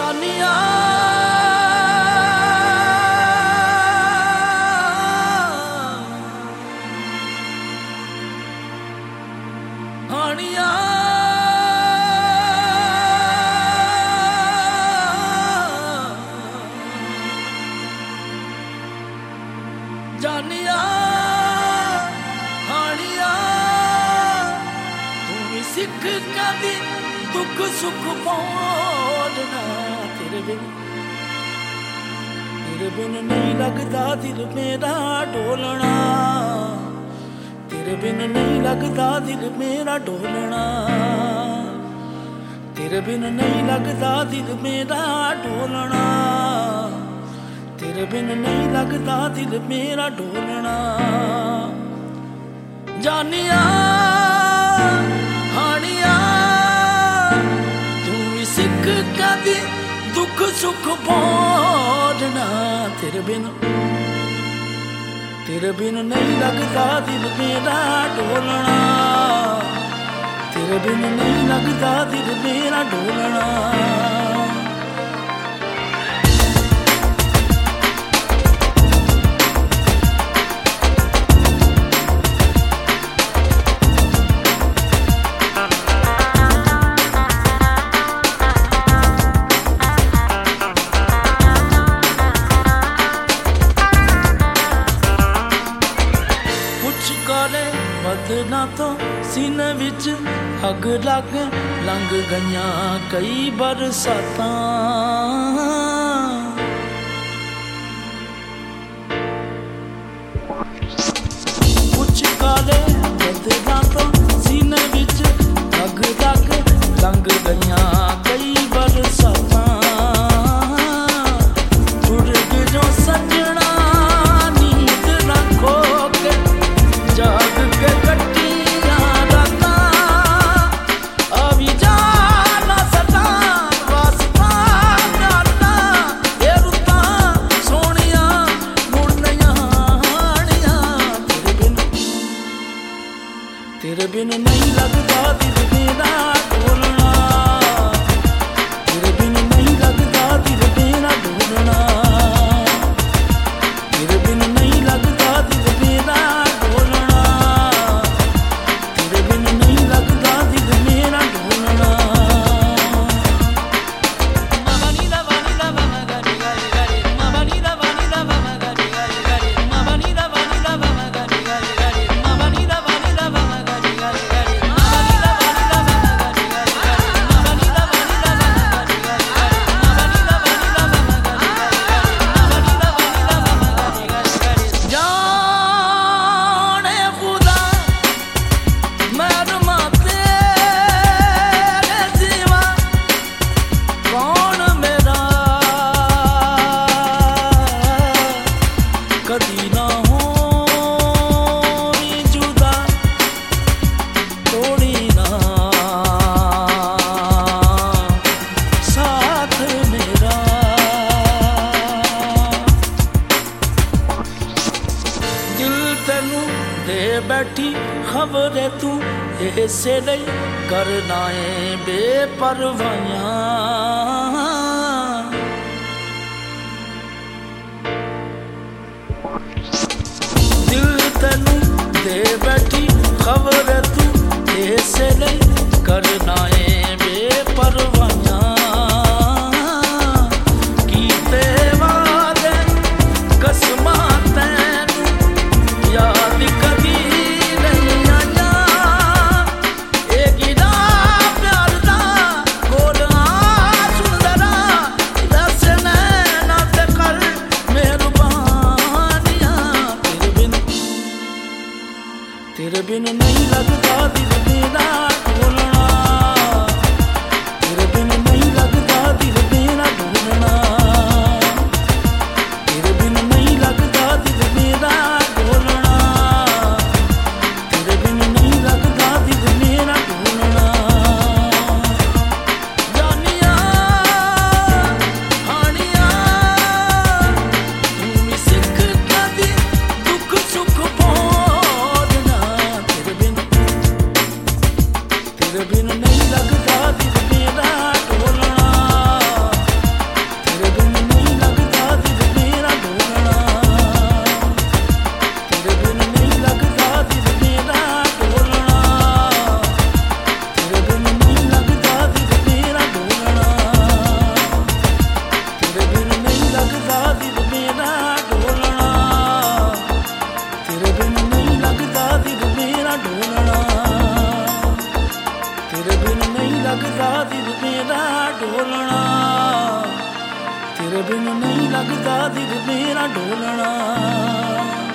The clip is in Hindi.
जानिया हानिया जानिया हानिया तू भी सिख कदी दुख सुख बोलना तेरे बिन नहीं लगता दिल मेरा डोलना तेरे बिन नहीं लगता दिल मेरा डोलना तेरे बिन नहीं लगता दिल मेरा डोलना तेरे बिन नहीं लगता दिल मेरा डोलना जानिया हानिया तू भी सिख कदी दुख सुख बोलना तेरे बिन नहीं लगता दिल मेरा डोलना तेरे बिन नहीं लगता दिल मेरा डोलना बदना तो सीने विच अग लग लंघ गईया कई बरसातां कुछ काले बदना तो सीने विच अग लग लंघ गईया कई बरसातां उड़ जो सजना नींद ना खो के जाग के कट्टियां रातां अभी जाना सदा वास्ता जाना ये रुतां सोहणियां मुड़नियां हानियां तेरे बिन नहीं लगता दिल मेरा डोलना तेरे बिन नहीं लगता दिल मेरा डोलना तेरे बिन नहीं लगता दिल मेरा डोलना तेरे बिन नहीं लगता दिल मेरा डोलना बैठी खबर तू ऐसे नहीं करना है बेपरवाहियां दिल तेनू दे बैठी खबर तू ऐसे नहीं करना है बेपरवाहियां कीते वादे कसमां तैनू याद कदी तेरे बिन नहीं लगता दिल मेरा डोलना तेरे बिन नहीं लगता दिल मेरा डोलना तेरे बिन नहीं लगता दिल मेरा डोलना तेरे बिन नहीं लगता दिल मेरा डोलना जानिया हानिया तू भी सिख कदी दुख सुख बोलना तेरे बिन नहीं लगता दिल मेरा डोलना ਦਿਲ ਮੇਰਾ ਢੋਲਣਾ, ਤੇਰੇ ਬਿਨ ਨਹੀਂ ਲੱਗਦਾ ਦਿਲ ਮੇਰਾ ਢੋਲਣਾ।